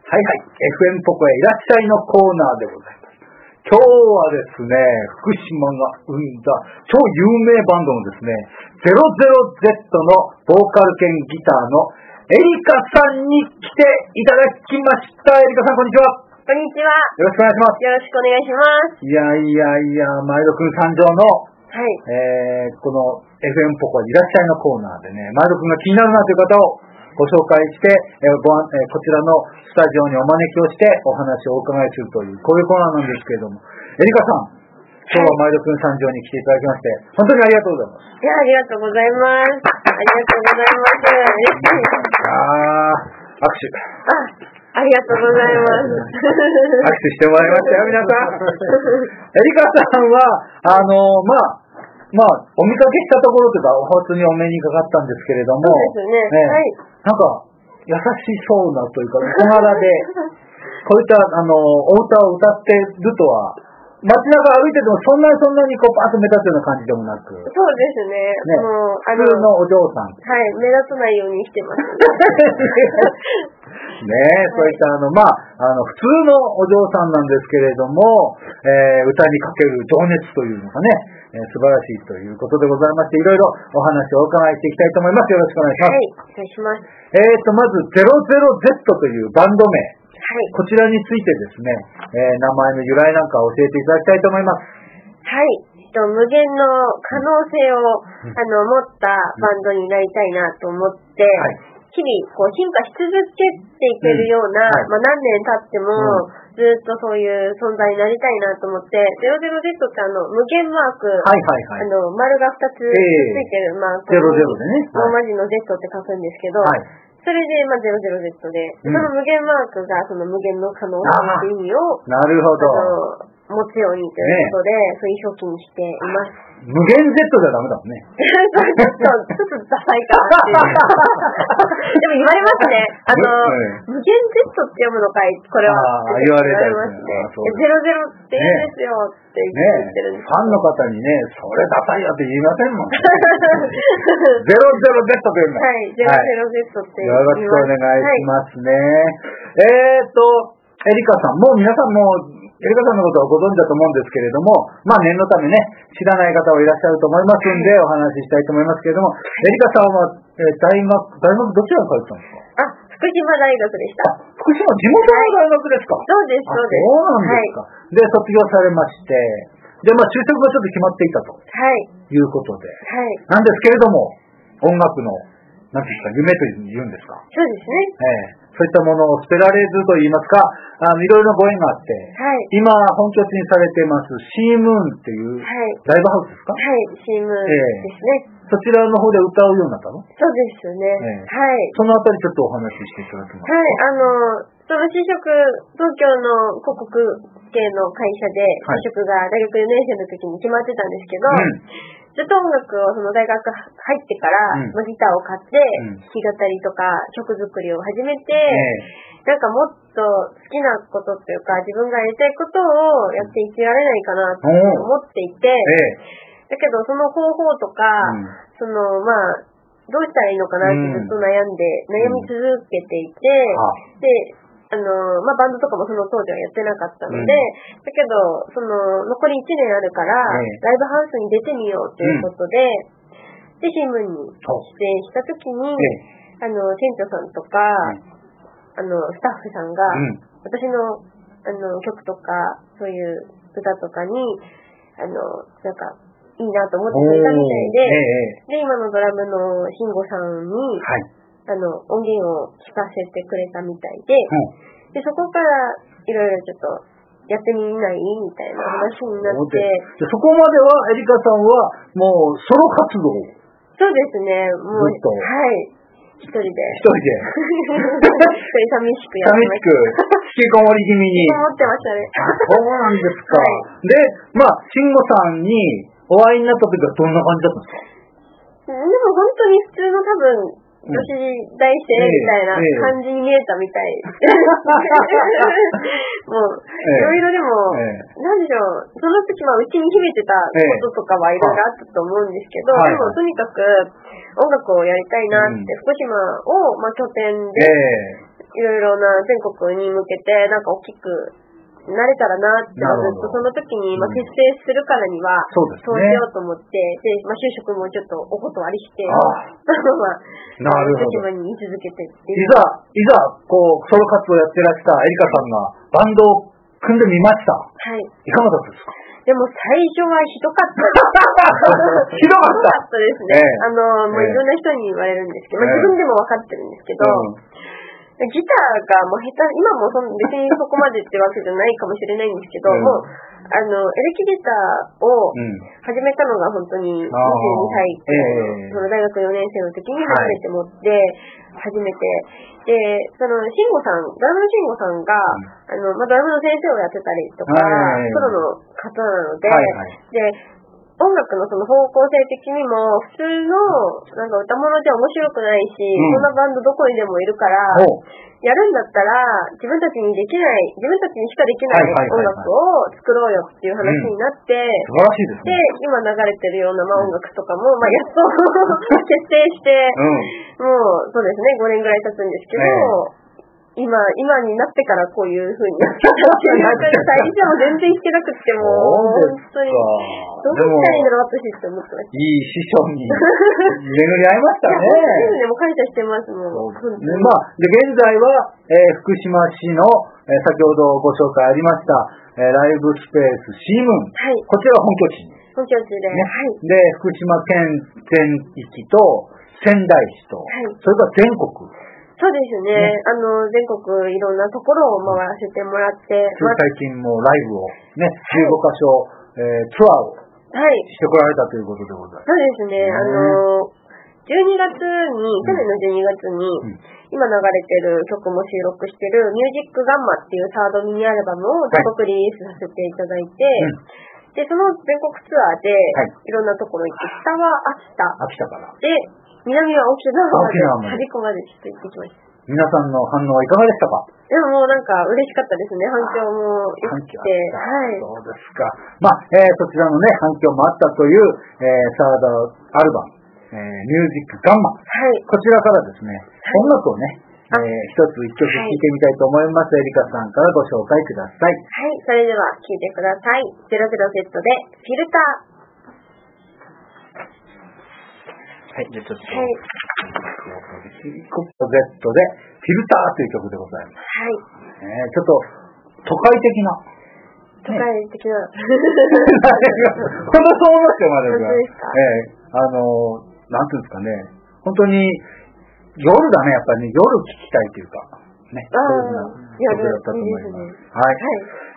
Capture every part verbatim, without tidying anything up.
はいはい、エフエム ポコへいらっしゃいのコーナーでございます。今日はですね、福島が生んだ超有名バンドのですね、ゼロゼロゼット のボーカル兼ギターのエリカさんに来ていただきました。エリカさん、こんにちは。 こんにちは。 よろしくお願いします。 よろしくお願いします。 いやいやいや、前田くん参上の、 はい。 えー、この エフエム ポコへいらっしゃいのコーナーでね、前田くんが気になるなという方をご紹介して、えーご案えー、こちらのスタジオにお招きをしてお話をお伺いするという、こういうコーナーなんですけれども、エリカさん、今日は前田くん参上に来ていただきまして、本当にありがとうございます。 いや、ありがとうございます。ありがとうございます。嬉しい。 あー、握手。 あ、ありがとうございます。 握手してもらいましたよ、皆さん。エリカさんは、あのー、まあ、まあ、お見かけしたところというか、普通にお目にかかったんですけれども、 そうですね。はい。 なんか、優しそうなというか、小柄で、こういった、あの、お歌を歌ってるとは、街中歩いててもそんなにそんなにこう、パーッと目立つような感じでもなく。 そうですね。 ね、もう、あの、普通のお嬢さん。 はい、目立たないようにしてます。 ねえ、そういったあの、まあ、あの、普通のお嬢さんなんですけれども、えー、歌にかける情熱というのがね、えー、素晴らしいということでございまして、いろいろお話をお伺いしていきたいと思います。よろしくお願いします。 はい、お願いします。 えーと、まず、ゼロゼロゼット というバンド名。 はい。 こちらについてですね、えー、名前の由来なんかを教えていただきたいと思います。 はい。無限の可能性を、うん、あの持ったバンドになりたいなと思って、はい、日々こう進化し続けていけるような、うん、まあ、何年経っても、うん、ずっとそういう存在になりたいなと思って、ゼロゼロゼット ってあの無限マーク、 はいはいはい、 あの丸がふたつついてるマークに、 えー、ゼロゼロでね、 ローマ字の Z って書くんですけど、はい、それで、まあ、ゼロゼロゼット で、うん、その無限マークがその無限の可能性って意味を、 なるほど。 持つようにということで、ね、そういう表記にしています。 無限 Z じゃダメだもんね。 ちょっと、ちょっとダサいかっていう。でも言われますね。あの、うん、無限 Z って読むのかい、これは。 あ言われたりますね。ゼロゼロって言うんですよって言ってるんです、ねね、 ファンの方にね、それダサいよって言いませんもん。ゼロゼロゼット と言うんだ。 はい、ゼロゼロゼット って言います。 よろしくお願いしますね。はい、えーと、エリカさん、もう皆さんも、エリカさんのことはご存知だと思うんですけれども、まあ念のためね、知らない方はいらっしゃると思いますんで、お話ししたいと思いますけれども、エリカさんは、えー、大学、大学どちらに通ってたんですか？ あ、福島大学でした。 福島、地元の大学ですか？ そうです、そうです。 そうなんですか。はい、で、卒業されまして、で、まあ就職がちょっと決まっていたと。はい。いうことで。はい。なんですけれども、音楽の、なんていうんですか、夢というんですか？ そうですね。 ええ。そういったものを捨てられずと言いますか、あのいろいろなご縁があって、はい、今本拠地にされていますシームーンっていうライブハウスですか？ はい、シームーンですね、 えー。そちらの方で歌うようになったの？ そうですね。えー、はい。 そのあたりちょっとお話ししていただけますか？ はい、あの、その就職、東京の広告系の会社で就職が大学よねん生の時に決まってたんですけど、うん、ずっと音楽をその大学入ってから、うん、ギターを買って、うん、弾き語りとか曲作りを始めて、えー、なんかもっと好きなことっていうか自分がやりたいことをやっていってやれないかなと思っていて、えー、だけどその方法とか、うん、そのまあどうしたらいいのかなってずっと悩んで、うん、悩み続けていて、うん、であの、まあ、バンドとかもその当時はやってなかったので、うん、だけど、その、残りいちねんあるから、ライブハウスに出てみようということで、うん、で、新聞に出演したときに、うん、あの、店長さんとか、うん、あの、スタッフさんが、うん、私の、あの、曲とか、そういう歌とかに、あの、なんか、いいなと思ってくれたみたいで、で、今のドラムの慎吾さんに、はいあの、音源を聞かせてくれたみたいで、うん、で、そこからいろいろちょっとやってみないみたいな話になって。 そこまではエリカさんはもうソロ活動？ そうですね、もう、はい。一人で。 一人で。 一人寂しくやってました。 寂しく、引きこもり気味に。 引きこもってましたね。 そうなんですか。はい、で、まあ、慎吾さんにお会いになった時はどんな感じだったんですか？ でも本当に普通の多分、女子大生みたいな感じに見えたみたい。もう、いろいろでも、なんでしょう、その時はうちに秘めてたこととかはいろいろあったと思うんですけど、でもとにかく音楽をやりたいなって、福島を、まあ、拠点で、 いろいろな全国に向けてなんか大きくなれたらなってずっとその時に、まあ、結成するからにはそうしようと思って、で、まあ、就職もちょっとお断りして、まあ、福島に居続けてっていう。いざ、いざ、こう、ソロ活動やってらしたエリカさんがバンドを組んでみました。 はい。 いかがだったですか？ でも最初はひどかったです。ひどかった。 ひどかったですね。ええ、あの、もういろんな人に言われるんですけど、まあ、自分でも分かってるんですけど、ええ、ギターがもう下手、今もその別にそこまでってわけじゃないかもしれないんですけど、うん、もう、あの、エレキギターを始めたのが本当ににじゅうにさい、えー、その大学よねん生の時に初めて持って、初めて、で、その、慎吾さん、ドラムの慎吾さんが、うん、あの、まあ、ドラムの先生をやってたりとか、プロの方なので、はいはい、で、音楽のその方向性的にも、普通の、なんか歌物じゃ面白くないし、うん、そんなバンドどこにでもいるから、やるんだったら、自分たちにできない、自分たちにしかできない音楽を作ろうよっていう話になって、 うん、素晴らしいですね。 で、今流れてるような、まあ、音楽とかも、まあ、やっと決定して、うん、もう、そうですね、ごねんぐらい経つんですけど、えー今、今になってからこういう風になってたっていう感じ、最初も全然弾けなくっても、本当に、どうしたらいいんだろう、私って思ってました。 いい師匠に巡り合いましたね。 でも感謝してます、もう。 ね、まあ、で、現在は、えー、福島市の、えー、先ほどご紹介ありました、えー、ライブスペースシームーン。はい。こちら本拠地に。 本拠地で。 ね、はい。で、福島県全域と仙台市と、はい、それから全国。 そうですね。ね、あの、全国いろんなところを回らせてもらって。 最近もライブをね、じゅうごかしょ、えー、ツアーをしてこられたということでございます。 そうですね。あの、じゅうにがつに、去年のじゅうにがつに、うん、今流れてる曲も収録してるミュージックガンマっていうサードミニアルバムを全国リリースさせていただいて、はい、で、その全国ツアーで、いろんなところ行って、北は秋田。 秋田から。 で、南は沖縄まで、端っこまでちょっと行ってきました。 皆さんの反応はいかがでしたか？ でももうなんか嬉しかったですね。反響も良くて。はい。 そうですか。まあ、えー、そちらのね、反響もあったという、えー、サードアルバム、えー、ミュージックガンマ。はい。こちらからですね、音楽をね、えー、一つ一曲聴いてみたいと思います。エリカさんからご紹介ください。 はい。それでは聴いてください。ゼロゼロセットでフィルター。 はい、じゃあちょっと、はい、コット Z でフィルターという曲でございます。はい。えー、ちょっと都会的な。 都会的な。 本当そう思ってますよ、えー、あの、なんていうんですかね、本当に夜だね、やっぱりね、夜聴きたいというか、ね、そういう曲だったと思います。はい。はい、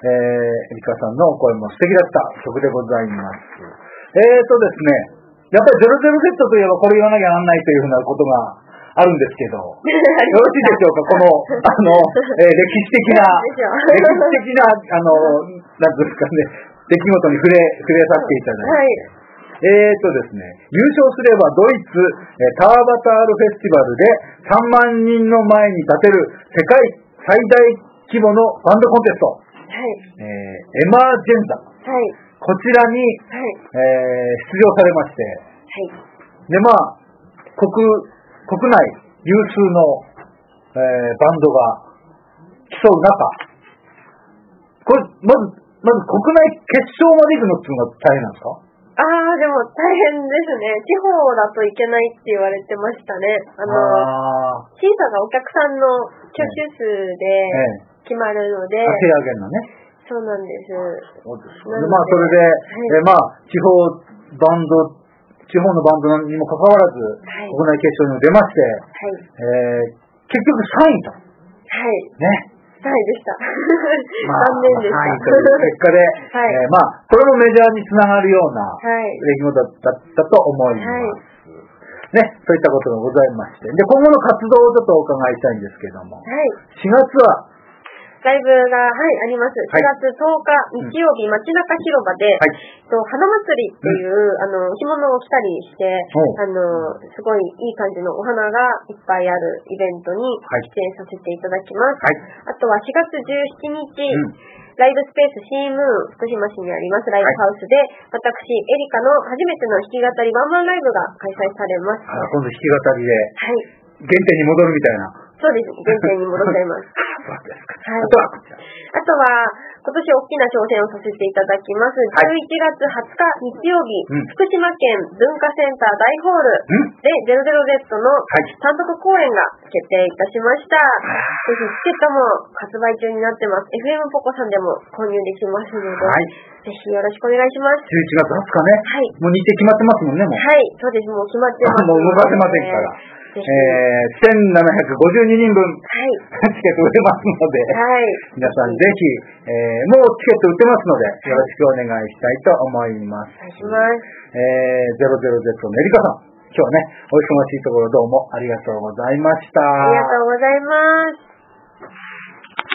えー、エリカさんの声も素敵だった曲でございます。えーとですね、やっぱり ゼロゼロゼット といえばこれ言わなきゃなんないというふうなことがあるんですけど、よろしいでしょうか、この、あの、えー、歴史的な、歴史的な、あの、なんですかね、出来事に触れ、触れさせていただいて、はい、えーとですね、優勝すればドイツ、えー、ターバタールフェスティバルでさんまんにんの前に立てる世界最大規模のバンドコンテスト、はいえー、エマージェンザ。はいこちらに、はいえー、出場されまして、はい、で、まあ、国、国内有数の、えー、バンドが競う中、これ、まず、まず国内決勝まで行くのっていうのが大変なんですか？ ああ、でも大変ですね。地方だといけないって言われてましたね。あの、あ審査がお客さんの挙手数で決まるので、 手上げるのね。 そうなんです。 そうですね。まあ、それで、はい、えまあ、地方バンド、地方のバンドにもかかわらず、はい、国内決勝にも出まして、はいえー、結局さんいと。 はい。 ね。 さんいでした。 まあ、残念でした。さんいという結果で、はいえー、まあ、これもメジャーにつながるような出来事だったと思います。はいね、そういったことがございまして。で、今後の活動をちょっとお伺いしたいんですけども、はい、しがつは、 ライブが、はい、あります。しがつとおか、日曜日、街中広場で、はい、と花祭りっていう、うん、あの、着物を着たりして、あの、すごいいい感じのお花がいっぱいあるイベントに出演させていただきます。はい、あとはしがつじゅうしちにち、うんライブスペースシームーン福島市にありますライブハウスで、はい、私、エリカの初めての弾き語りワンマンライブが開催されます。 あ今度弾き語りで、はい、原点に戻るみたいな、 そうです。原点に戻っちゃいます。 そうですか。 はい。 あとはこちら。 あとは、今年大きな挑戦をさせていただきます。じゅういちがつはつか日曜日、 うん、 福島県文化センター大ホールで ゼロゼロゼット の単独公演が決定いたしました。ぜひチケットも発売中になってます。エフエム ポコさんでも購入できますので、はい、ぜひよろしくお願いします。 じゅういちがつはつかね。 はい。 もう日程決まってますもんね、もう。 はい、そうです。もう決まってます。 もう動かせませんから。えー、せんななひゃくごじゅうににんぶん、はい、チケット売れますので、はい、皆さんぜひ、えー、もうチケット売ってますので、よろしくお願いしたいと思います。 お願いします。 えー、ゼロゼロゼット のエリカさん、今日はね、お忙しいところどうもありがとうございました。 ありがとうございます。